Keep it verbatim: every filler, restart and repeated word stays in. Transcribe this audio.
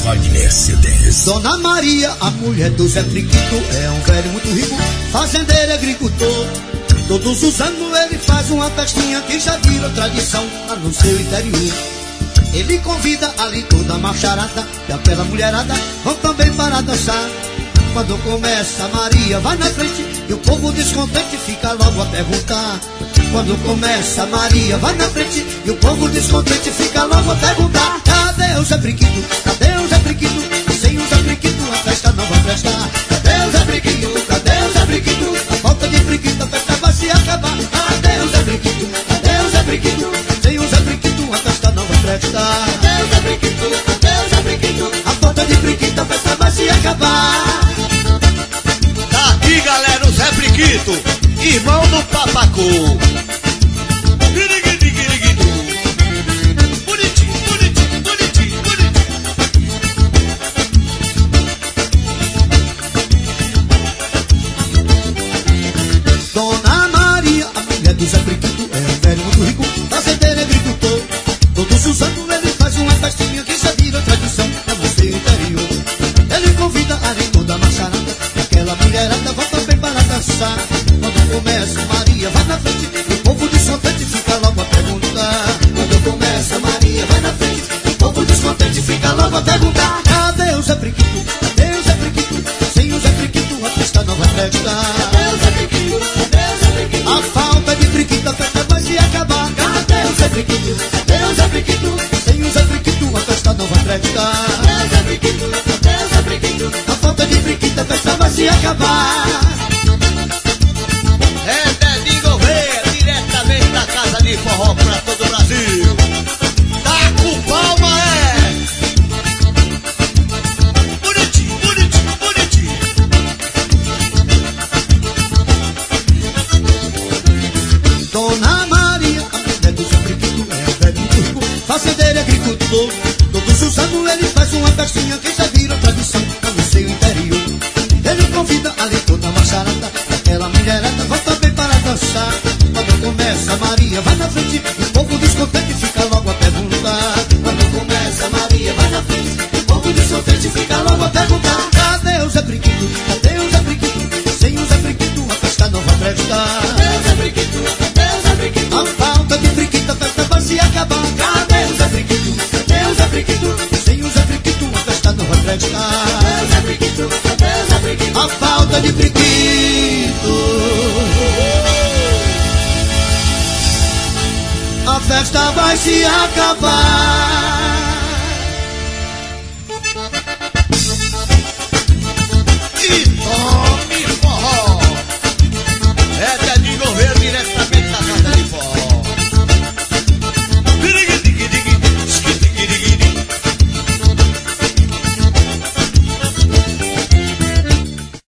Wagner C dez. Dona Maria, a mulher do Zé Priquito, é um velho muito rico, fazendeiro e agricultor. Todos os anos ele faz uma festinha que já virou tradição lá no seu interior. Ele convida ali toda a macharada e aquela mulherada vão também para dançar. Quando começa a Maria vai na frente e o povo descontente fica logo a perguntar. Quando começa a Maria vai na frente e o povo descontente fica logo a perguntar. Cadê o Zé Priquito? Cadê o Zé Priquito? Sem o Zé Priquito a festa não vai prestar. Cadê o Zé Priquito? Cadê o Zé Priquito? A falta de Priquito a festa vai se acabar. Cadê o Zé Priquito? Cadê o Zé Priquito? Sem o Zé Priquito a festa não vai prestar. Cadê o Zé Priquito? Cadê o Zé Priquito? A falta de Priquito a festa vai se acabar. Tá aqui, galera, o Zé Priquito, irmão do Papacu. Bonitinho, bonitinho, bonitinho, bonitinho. Dona Maria, a mulher do Zé Priquito, é um velho muito rico, fazendeiro e agricultor. Todos os anos ele faz uma festinha que já vira tradição lá no seu interior. Ele convida a toda a macharada, aquela mulherada vai também para dançar. Quando começa Maria vai na frente, o povo descontente fica logo a perguntar. Quando começa Maria vai na frente, o povo descontente fica logo a perguntar. Cadê o Zé Priquito? Cadê o Zé Priquito? Sem o Zé Priquito a festa não vai prestar. Cadê o Zé Priquito? Cadê o Zé Priquito? A falta de Priquito a festa vai se acabar. Cadê o Zé Priquito? Cadê o Zé Priquito? Sem o Zé Priquito a festa não vai prestar. Cadê o Zé Priquito? Cadê o Zé Priquito? A falta de Priquito a festa vai se acabar. É Dedinho Gouveia, diretamente da Casa de Forró pra todo o Brasil. Tá com palma, é! Bonitinho, bonitinho, bonitinho. Dona Maria, a mulher do Zé Priquito, é um velho muito rico, fazendeiro e agricultor. Todos os anos ele faz uma festinha que já virou tradição lá no seu interior. Ele convida ali toda a macharada, aquela mulherada vai também para dançar. Quando começa Maria vai na frente, o povo descontente fica logo a perguntar. Quando começa Maria vai na frente, o povo descontente fica logo a perguntar. Cadê o Zé Priquito? Cadê o Zé Priquito? Sem o Zé Priquito a festa não vai prestar. Cadê o Zé Priquito? Cadê o Zé Priquito? A falta de Priquito a festa vai se acabar. Cadê o Zé Priquito? Cadê o Zé Priquito? Sem o Zé Priquito a festa não vai prestar. Cadê o Zé Priquito? Cadê o Zé Priquito? A falta de Priquito a festa vai se acabar.